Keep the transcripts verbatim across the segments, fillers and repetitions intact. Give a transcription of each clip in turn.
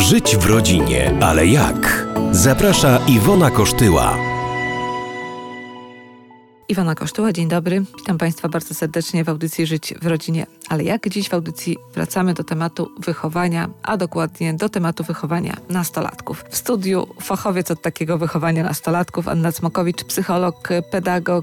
Żyć w rodzinie, ale jak? Zaprasza Iwona Kosztyła. Iwona Kosztyła, dzień dobry. Witam Państwa bardzo serdecznie w audycji Żyć w rodzinie, ale jak? Dziś w audycji wracamy do tematu wychowania, a dokładnie do tematu wychowania nastolatków. W studiu fachowiec od takiego wychowania nastolatków, Anna Cmokowicz, psycholog, pedagog,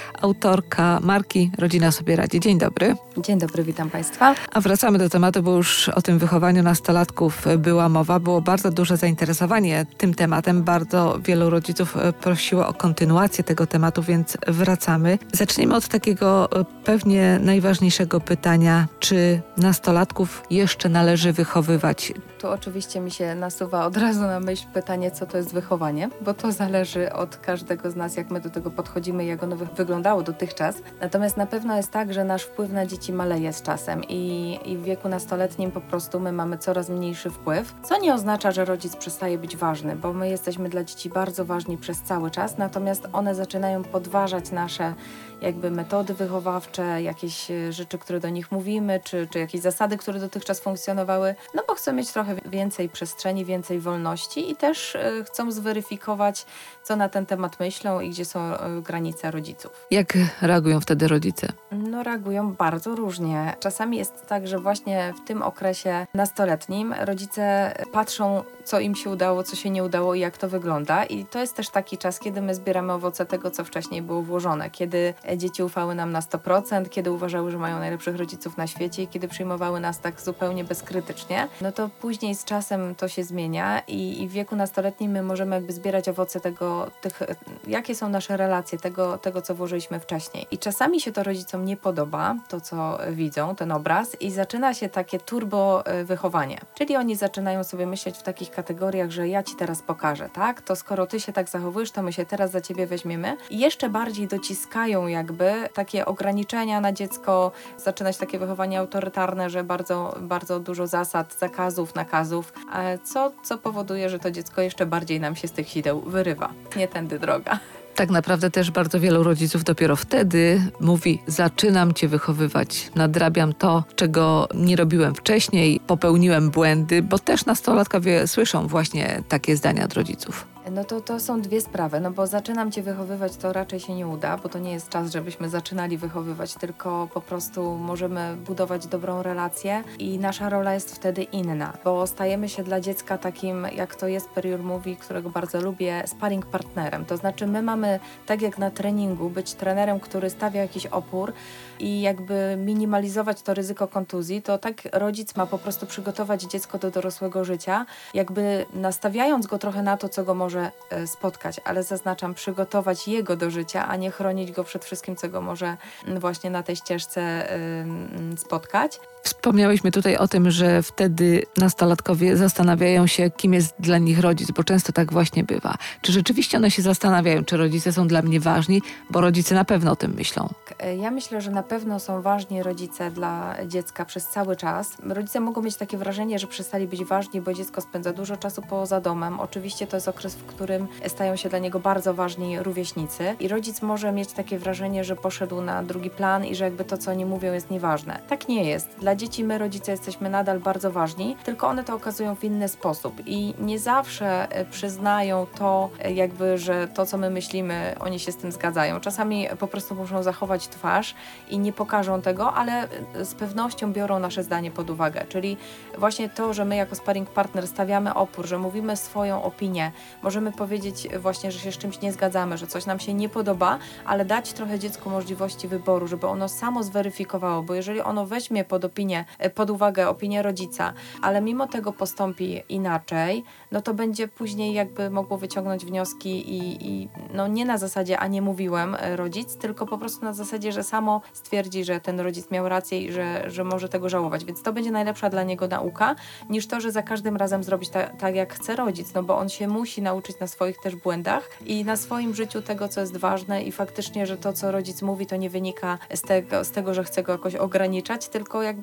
autorka marki Rodzina sobie radzi. Dzień dobry. Dzień dobry, witam Państwa. A wracamy do tematu, bo już o tym wychowaniu nastolatków była mowa. Było bardzo duże zainteresowanie tym tematem. Bardzo wielu rodziców prosiło o kontynuację tego tematu, więc wracamy. Zaczniemy od takiego pewnie najważniejszego pytania. Czy nastolatków jeszcze należy wychowywać? Tu oczywiście mi się nasuwa od razu na myśl pytanie, co to jest wychowanie, bo to zależy od każdego z nas, jak my do tego podchodzimy, jak ono wyglądało dotychczas. Natomiast na pewno jest tak, że nasz wpływ na dzieci maleje z czasem i, i w wieku nastoletnim po prostu my mamy coraz mniejszy wpływ, co nie oznacza, że rodzic przestaje być ważny, bo my jesteśmy dla dzieci bardzo ważni przez cały czas, natomiast one zaczynają podważać nasze jakby metody wychowawcze, jakieś rzeczy, które do nich mówimy, czy, czy jakieś zasady, które dotychczas funkcjonowały, no bo chcą mieć trochę więcej przestrzeni, więcej wolności i też y, chcą zweryfikować, co na ten temat myślą i gdzie są y, granice rodziców. Jak reagują wtedy rodzice? No reagują bardzo różnie. Czasami jest tak, że właśnie w tym okresie nastoletnim rodzice patrzą, co im się udało, co się nie udało i jak to wygląda. I to jest też taki czas, kiedy my zbieramy owoce tego, co wcześniej było włożone. Kiedy dzieci ufały nam na sto procent, kiedy uważały, że mają najlepszych rodziców na świecie i kiedy przyjmowały nas tak zupełnie bezkrytycznie, no to później z czasem to się zmienia i, i w wieku nastoletnim my możemy jakby zbierać owoce tego, tych, jakie są nasze relacje, tego, tego, co włożyliśmy wcześniej. I czasami się to rodzicom nie podoba, to co widzą, ten obraz i zaczyna się takie turbo wychowanie. Czyli oni zaczynają sobie myśleć w takich kategoriach, że ja ci teraz pokażę, tak? To skoro ty się tak zachowujesz, to my się teraz za ciebie weźmiemy. I jeszcze bardziej dociskają jakby takie ograniczenia na dziecko, zaczynać takie wychowanie autorytarne, że bardzo, bardzo dużo zasad, zakazów, nakazów, co, co powoduje, że to dziecko jeszcze bardziej nam się z tych sideł wyrywa. Nie tędy droga. Tak naprawdę też bardzo wielu rodziców dopiero wtedy mówi: zaczynam cię wychowywać, nadrabiam to, czego nie robiłem wcześniej, popełniłem błędy, bo też nastolatkowie słyszą właśnie takie zdania od rodziców. No to, to są dwie sprawy, no bo zaczynam cię wychowywać, to raczej się nie uda, bo to nie jest czas, żebyśmy zaczynali wychowywać, tylko po prostu możemy budować dobrą relację i nasza rola jest wtedy inna, bo stajemy się dla dziecka takim, jak to jest Periur mówi, którego bardzo lubię, sparring partnerem. To znaczy my mamy, tak jak na treningu, być trenerem, który stawia jakiś opór i jakby minimalizować to ryzyko kontuzji, to tak rodzic ma po prostu przygotować dziecko do dorosłego życia, jakby nastawiając go trochę na to, co go może spotkać, ale zaznaczam, przygotować jego do życia, a nie chronić go przed wszystkim, co go może właśnie na tej ścieżce yy, spotkać. Wspomniałyśmy tutaj o tym, że wtedy nastolatkowie zastanawiają się, kim jest dla nich rodzic, bo często tak właśnie bywa. Czy rzeczywiście one się zastanawiają, czy rodzice są dla mnie ważni, bo rodzice na pewno o tym myślą. Ja myślę, że na pewno są ważni rodzice dla dziecka przez cały czas. Rodzice mogą mieć takie wrażenie, że przestali być ważni, bo dziecko spędza dużo czasu poza domem. Oczywiście to jest okres, w którym stają się dla niego bardzo ważni rówieśnicy i rodzic może mieć takie wrażenie, że poszedł na drugi plan i że jakby to, co oni mówią, jest nieważne. Tak nie jest. Dla dzieci my, rodzice, jesteśmy nadal bardzo ważni, tylko one to okazują w inny sposób i nie zawsze przyznają to, jakby, że to, co my myślimy, oni się z tym zgadzają. Czasami po prostu muszą zachować twarz i nie pokażą tego, ale z pewnością biorą nasze zdanie pod uwagę, czyli właśnie to, że my jako sparring partner stawiamy opór, że mówimy swoją opinię, możemy powiedzieć właśnie, że się z czymś nie zgadzamy, że coś nam się nie podoba, ale dać trochę dziecku możliwości wyboru, żeby ono samo zweryfikowało, bo jeżeli ono weźmie pod opinię, pod uwagę opinię rodzica, ale mimo tego postąpi inaczej, no to będzie później jakby mogło wyciągnąć wnioski i, i no nie na zasadzie, a nie mówiłem rodzic, tylko po prostu na zasadzie, że samo stwierdzi, że ten rodzic miał rację i że, że może tego żałować, więc to będzie najlepsza dla niego nauka, niż to, że za każdym razem zrobić ta, tak, jak chce rodzic, no bo on się musi nauczyć na swoich też błędach i na swoim życiu tego, co jest ważne i faktycznie, że to, co rodzic mówi, to nie wynika z tego, z tego, że chce go jakoś ograniczać, tylko jakby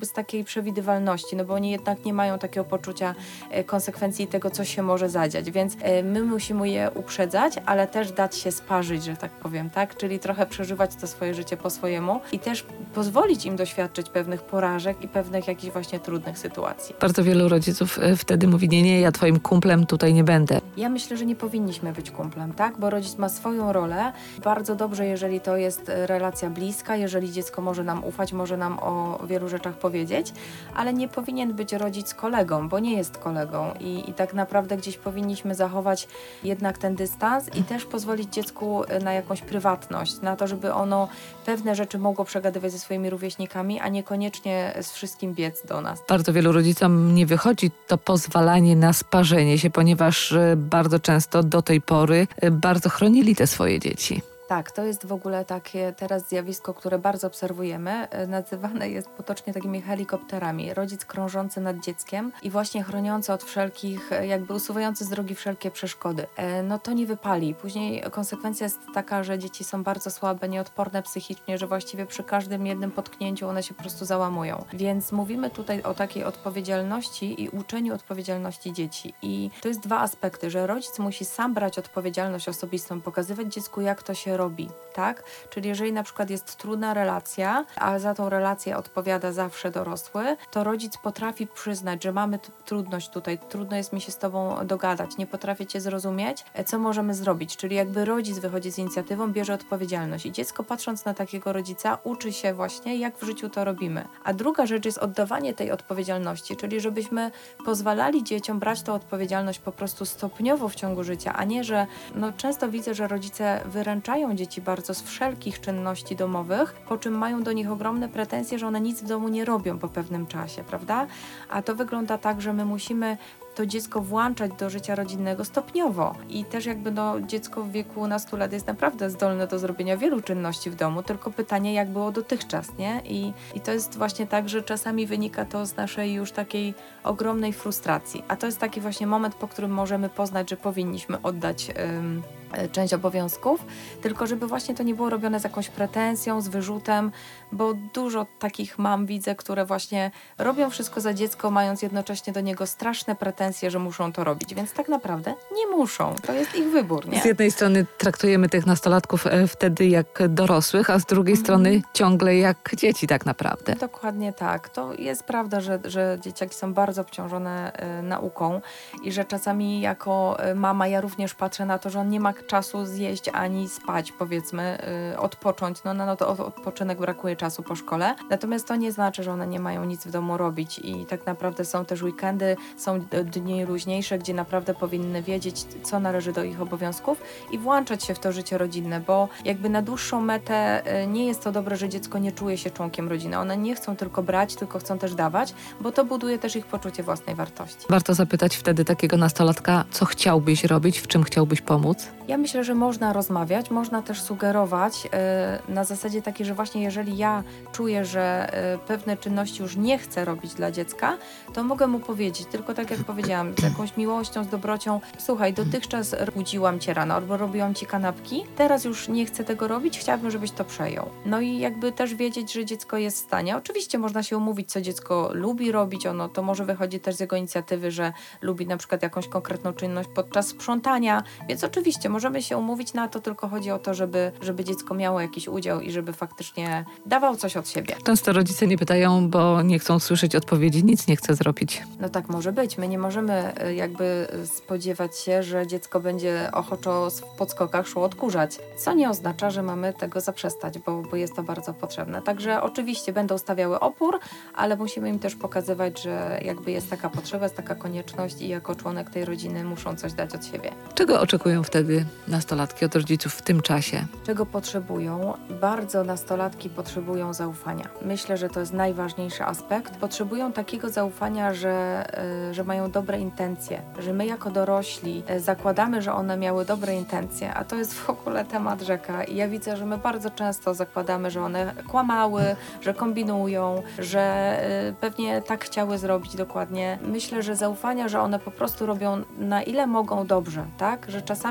jakby z takiej przewidywalności, no bo oni jednak nie mają takiego poczucia e, konsekwencji tego, co się może zadziać, więc e, my musimy je uprzedzać, ale też dać się sparzyć, że tak powiem, tak? Czyli trochę przeżywać to swoje życie po swojemu i też pozwolić im doświadczyć pewnych porażek i pewnych jakichś właśnie trudnych sytuacji. Bardzo wielu rodziców e, wtedy mówi, nie, nie, ja twoim kumplem tutaj nie będę. Ja myślę, że nie powinniśmy być kumplem, tak? Bo rodzic ma swoją rolę. Bardzo dobrze, jeżeli to jest relacja bliska, jeżeli dziecko może nam ufać, może nam o wielu rzeczach powiedzieć, ale nie powinien być rodzic kolegą, bo nie jest kolegą i, i tak naprawdę gdzieś powinniśmy zachować jednak ten dystans i też pozwolić dziecku na jakąś prywatność, na to, żeby ono pewne rzeczy mogło przegadywać ze swoimi rówieśnikami, a niekoniecznie z wszystkim biec do nas. Bardzo wielu rodzicom nie wychodzi to pozwalanie na sparzenie się, ponieważ bardzo często do tej pory bardzo chronili te swoje dzieci. Tak, to jest w ogóle takie teraz zjawisko, które bardzo obserwujemy. Nazywane jest potocznie takimi helikopterami. Rodzic krążący nad dzieckiem i właśnie chroniący od wszelkich, jakby usuwający z drogi wszelkie przeszkody. No to nie wypali. Później konsekwencja jest taka, że dzieci są bardzo słabe, nieodporne psychicznie, że właściwie przy każdym jednym potknięciu one się po prostu załamują. Więc mówimy tutaj o takiej odpowiedzialności i uczeniu odpowiedzialności dzieci. I to jest dwa aspekty, że rodzic musi sam brać odpowiedzialność osobistą, pokazywać dziecku, jak to się robi, tak? Czyli jeżeli na przykład jest trudna relacja, a za tą relację odpowiada zawsze dorosły, to rodzic potrafi przyznać, że mamy t- trudność tutaj, trudno jest mi się z tobą dogadać, nie potrafię cię zrozumieć, co możemy zrobić? Czyli jakby rodzic wychodzi z inicjatywą, bierze odpowiedzialność i dziecko patrząc na takiego rodzica uczy się właśnie, jak w życiu to robimy. A druga rzecz jest oddawanie tej odpowiedzialności, czyli żebyśmy pozwalali dzieciom brać tą odpowiedzialność po prostu stopniowo w ciągu życia, a nie, że no często widzę, że rodzice wyręczają dzieci bardzo z wszelkich czynności domowych, po czym mają do nich ogromne pretensje, że one nic w domu nie robią po pewnym czasie, prawda? A to wygląda tak, że my musimy to dziecko włączać do życia rodzinnego stopniowo. I też jakby no, dziecko w wieku nastu lat jest naprawdę zdolne do zrobienia wielu czynności w domu, tylko pytanie, jak było dotychczas, nie? I, i to jest właśnie tak, że czasami wynika to z naszej już takiej ogromnej frustracji. A to jest taki właśnie moment, po którym możemy poznać, że powinniśmy oddać ym, część obowiązków, tylko żeby właśnie to nie było robione z jakąś pretensją, z wyrzutem, bo dużo takich mam widzę, które właśnie robią wszystko za dziecko, mając jednocześnie do niego straszne pretensje, że muszą to robić, więc tak naprawdę nie muszą. To jest ich wybór, nie? Z jednej strony traktujemy tych nastolatków e, wtedy jak dorosłych, a z drugiej mhm. strony ciągle jak dzieci tak naprawdę. Dokładnie tak. To jest prawda, że, że dzieciaki są bardzo obciążone y, nauką i że czasami jako y, mama ja również patrzę na to, że on nie ma czasu zjeść ani spać, powiedzmy, yy, odpocząć. No na no to odpoczynek brakuje czasu po szkole. Natomiast to nie znaczy, że one nie mają nic w domu robić i tak naprawdę są też weekendy, są dni luźniejsze, gdzie naprawdę powinny wiedzieć, co należy do ich obowiązków i włączać się w to życie rodzinne, bo jakby na dłuższą metę yy, nie jest to dobre, że dziecko nie czuje się członkiem rodziny. One nie chcą tylko brać, tylko chcą też dawać, bo to buduje też ich poczucie własnej wartości. Warto zapytać wtedy takiego nastolatka, co chciałbyś robić, w czym chciałbyś pomóc? Ja myślę, że można rozmawiać, można też sugerować yy, na zasadzie takiej, że właśnie jeżeli ja czuję, że yy, pewne czynności już nie chcę robić dla dziecka, to mogę mu powiedzieć, tylko tak jak powiedziałam, z jakąś miłością, z dobrocią, słuchaj, dotychczas budziłam cię rano albo robiłam ci kanapki, teraz już nie chcę tego robić, chciałabym, żebyś to przejął. No i jakby też wiedzieć, że dziecko jest w stanie. Oczywiście można się umówić, co dziecko lubi robić, ono to może wychodzi też z jego inicjatywy, że lubi na przykład jakąś konkretną czynność podczas sprzątania, więc oczywiście możemy się umówić na to, tylko chodzi o to, żeby, żeby dziecko miało jakiś udział i żeby faktycznie dawał coś od siebie. Często rodzice nie pytają, bo nie chcą słyszeć odpowiedzi, nic nie chce zrobić. No tak może być. My nie możemy jakby spodziewać się, że dziecko będzie ochoczo w podskokach szło odkurzać, co nie oznacza, że mamy tego zaprzestać, bo, bo jest to bardzo potrzebne. Także oczywiście będą stawiały opór, ale musimy im też pokazywać, że jakby jest taka potrzeba, jest taka konieczność i jako członek tej rodziny muszą coś dać od siebie. Czego oczekują wtedy nastolatki od rodziców w tym czasie? Czego potrzebują? Bardzo nastolatki potrzebują zaufania. Myślę, że to jest najważniejszy aspekt. Potrzebują takiego zaufania, że, y, że mają dobre intencje, że my jako dorośli y, zakładamy, że one miały dobre intencje, a to jest w ogóle temat rzeka i ja widzę, że my bardzo często zakładamy, że one kłamały, że kombinują, że y, pewnie tak chciały zrobić dokładnie. Myślę, że zaufania, że one po prostu robią na ile mogą dobrze, tak? Że czasami im to nie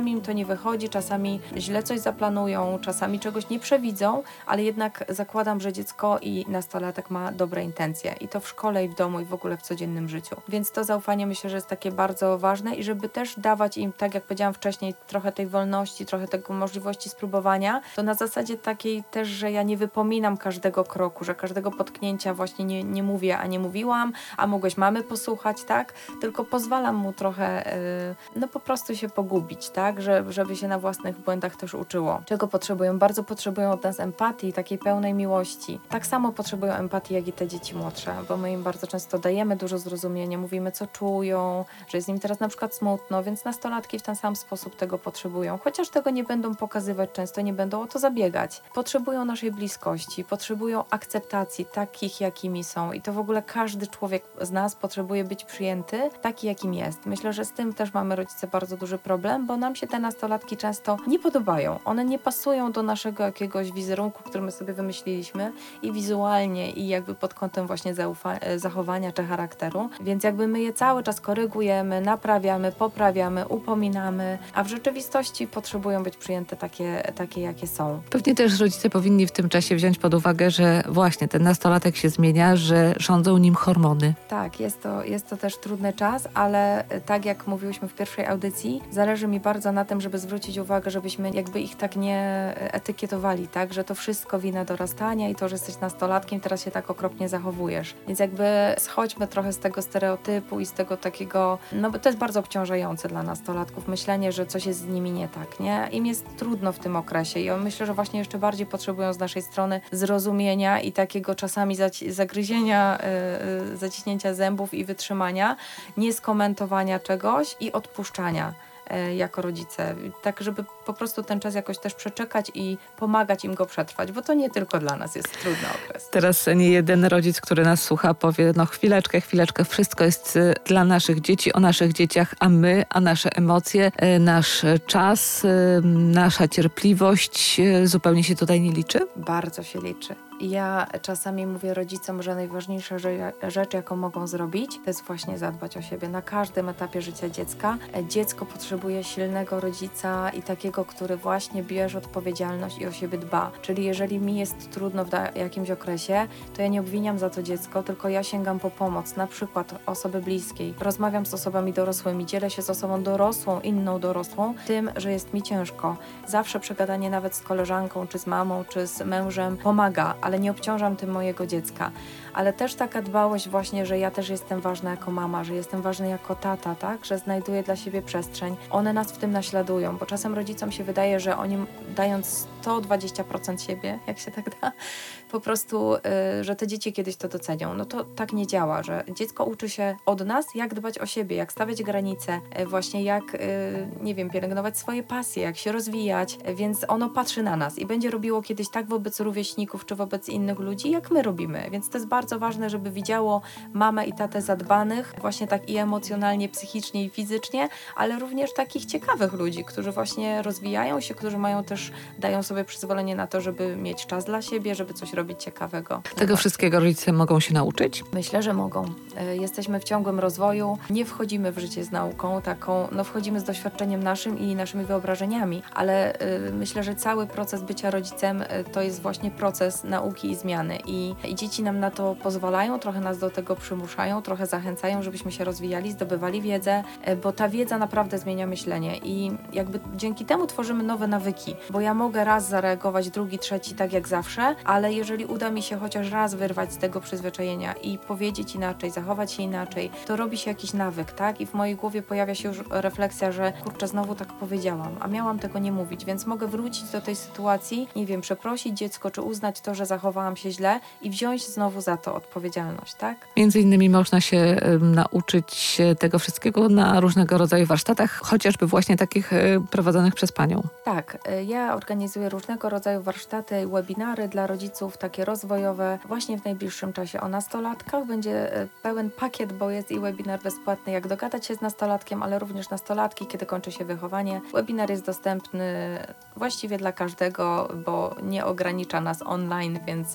nie wychodzi, czasami źle coś zaplanują, czasami czegoś nie przewidzą, ale jednak zakładam, że dziecko i nastolatek ma dobre intencje i to w szkole i w domu i w ogóle w codziennym życiu. Więc to zaufanie myślę, że jest takie bardzo ważne i żeby też dawać im, tak jak powiedziałam wcześniej, trochę tej wolności, trochę tego możliwości spróbowania, to na zasadzie takiej też, że ja nie wypominam każdego kroku, że każdego potknięcia właśnie nie, nie mówię, a nie mówiłam, a mogłeś mamy posłuchać, tak? Tylko pozwalam mu trochę yy, no po prostu się pogubić, tak? Że, żeby się na własnych błędach też uczyło. Czego potrzebują? Bardzo potrzebują od nas empatii, takiej pełnej miłości. Tak samo potrzebują empatii, jak i te dzieci młodsze, bo my im bardzo często dajemy dużo zrozumienia, mówimy, co czują, że jest im teraz na przykład smutno, więc nastolatki w ten sam sposób tego potrzebują. Chociaż tego nie będą pokazywać często, nie będą o to zabiegać. Potrzebują naszej bliskości, potrzebują akceptacji takich, jakimi są i to w ogóle każdy człowiek z nas potrzebuje być przyjęty taki, jakim jest. Myślę, że z tym też mamy rodzice bardzo duży problem, bo nam się te nastolatki często nie podobają. One nie pasują do naszego jakiegoś wizerunku, który my sobie wymyśliliśmy i wizualnie i jakby pod kątem właśnie zaufa- zachowania czy charakteru. Więc jakby my je cały czas korygujemy, naprawiamy, poprawiamy, upominamy, a w rzeczywistości potrzebują być przyjęte takie, takie jakie są. Pewnie też rodzice powinni w tym czasie wziąć pod uwagę, że właśnie ten nastolatek się zmienia, że rządzą nim hormony. Tak, jest to, jest to też trudny czas, ale tak jak mówiłyśmy w pierwszej audycji, zależy mi bardzo na tym, żeby zwrócić uwagę, żebyśmy jakby ich tak nie etykietowali, tak, że to wszystko wina dorastania i to, że jesteś nastolatkiem, teraz się tak okropnie zachowujesz. Więc jakby schodźmy trochę z tego stereotypu i z tego takiego, no bo to jest bardzo obciążające dla nastolatków, myślenie, że coś jest z nimi nie tak, nie? Im jest trudno w tym okresie i myślę, że właśnie jeszcze bardziej potrzebują z naszej strony zrozumienia i takiego czasami zaci- zagryzienia, yy, zaciśnięcia zębów i wytrzymania, nie skomentowania czegoś i odpuszczania jako rodzice, tak żeby po prostu ten czas jakoś też przeczekać i pomagać im go przetrwać, bo to nie tylko dla nas jest trudny okres. Teraz nie jeden rodzic, który nas słucha, powie, no chwileczkę, chwileczkę, wszystko jest dla naszych dzieci, o naszych dzieciach, a my, a nasze emocje, nasz czas, nasza cierpliwość zupełnie się tutaj nie liczy? Bardzo się liczy. Ja czasami mówię rodzicom, że najważniejsza rzecz, jaką mogą zrobić, to jest właśnie zadbać o siebie na każdym etapie życia dziecka. Dziecko potrzebuje silnego rodzica i takiego, który właśnie bierze odpowiedzialność i o siebie dba. Czyli jeżeli mi jest trudno w jakimś okresie, to ja nie obwiniam za to dziecko, tylko ja sięgam po pomoc, na przykład osoby bliskiej. Rozmawiam z osobami dorosłymi, dzielę się z osobą dorosłą, inną dorosłą, tym, że jest mi ciężko. Zawsze przegadanie nawet z koleżanką, czy z mamą, czy z mężem pomaga, ale nie obciążam tym mojego dziecka. Ale też taka dbałość właśnie, że ja też jestem ważna jako mama, że jestem ważny jako tata, tak? Że znajduję dla siebie przestrzeń. One nas w tym naśladują, bo czasem rodzicom się wydaje, że oni dając sto dwadzieścia procent siebie, jak się tak da, po prostu, y, że te dzieci kiedyś to docenią. No to tak nie działa, że dziecko uczy się od nas, jak dbać o siebie, jak stawiać granice, y, właśnie jak, y, nie wiem, pielęgnować swoje pasje, jak się rozwijać, y, więc ono patrzy na nas i będzie robiło kiedyś tak wobec rówieśników, czy wobec innych ludzi, jak my robimy. Więc to jest bardzo ważne, żeby widziało mamę i tatę zadbanych, właśnie tak i emocjonalnie, psychicznie i fizycznie, ale również takich ciekawych ludzi, którzy właśnie rozwijają się, którzy mają też, dają sobie przyzwolenie na to, żeby mieć czas dla siebie, żeby coś robić ciekawego. Tego wszystkiego rodzice mogą się nauczyć? Myślę, że mogą. Jesteśmy w ciągłym rozwoju, nie wchodzimy w życie z nauką taką, no wchodzimy z doświadczeniem naszym i naszymi wyobrażeniami, ale y, myślę, że cały proces bycia rodzicem y, to jest właśnie proces nauki i zmiany i, i dzieci nam na to pozwalają, trochę nas do tego przymuszają, trochę zachęcają, żebyśmy się rozwijali, zdobywali wiedzę, y, bo ta wiedza naprawdę zmienia myślenie i jakby dzięki temu tworzymy nowe nawyki, bo ja mogę raz zareagować, drugi, trzeci, tak jak zawsze, ale jeżeli uda mi się chociaż raz wyrwać z tego przyzwyczajenia i powiedzieć inaczej, zachować się inaczej, to robi się jakiś nawyk, tak? I w mojej głowie pojawia się już refleksja, że kurczę, znowu tak powiedziałam, a miałam tego nie mówić, więc mogę wrócić do tej sytuacji, nie wiem, przeprosić dziecko, czy uznać to, że zachowałam się źle i wziąć znowu za to odpowiedzialność, tak? Między innymi można się um, nauczyć tego wszystkiego na różnego rodzaju warsztatach, chociażby właśnie takich um, prowadzonych przez Panią. Tak, ja organizuję różnego rodzaju warsztaty i webinary dla rodziców, takie rozwojowe, właśnie w najbliższym czasie o nastolatkach. Będzie pełen pakiet, bo jest i webinar bezpłatny, jak dogadać się z nastolatkiem, ale również nastolatki, kiedy kończy się wychowanie. Webinar jest dostępny właściwie dla każdego, bo nie ogranicza nas online, więc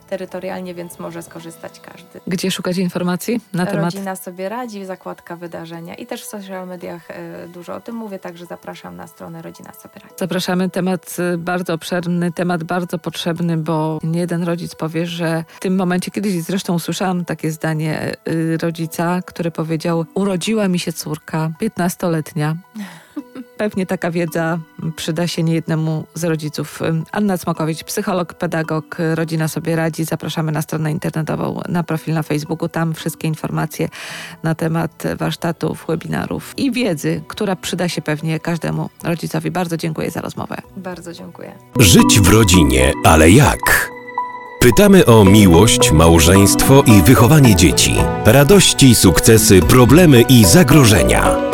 terytorialnie, więc może skorzystać każdy. Gdzie szukać informacji na temat? Rodzina sobie radzi, zakładka wydarzenia i też w social mediach e, dużo o tym mówię, także zapraszam na stronę Rodzina sobie radzi. Zapraszamy. Temat bardzo obszerny, temat bardzo potrzebny, bo nie jeden rodzic powie, że w tym momencie, kiedyś zresztą usłyszałam takie zdanie y, rodzica, który powiedział: urodziła mi się córka, piętnastoletnia. Pewnie taka wiedza przyda się niejednemu z rodziców. Anna Cmokowicz, psycholog, pedagog, Rodzina sobie radzi. Zapraszamy na stronę internetową, na profil na Facebooku. Tam wszystkie informacje na temat warsztatów, webinarów i wiedzy, która przyda się pewnie każdemu rodzicowi. Bardzo dziękuję za rozmowę. Bardzo dziękuję. Żyć w rodzinie, ale jak? Pytamy o miłość, małżeństwo i wychowanie dzieci. Radości, sukcesy, problemy i zagrożenia.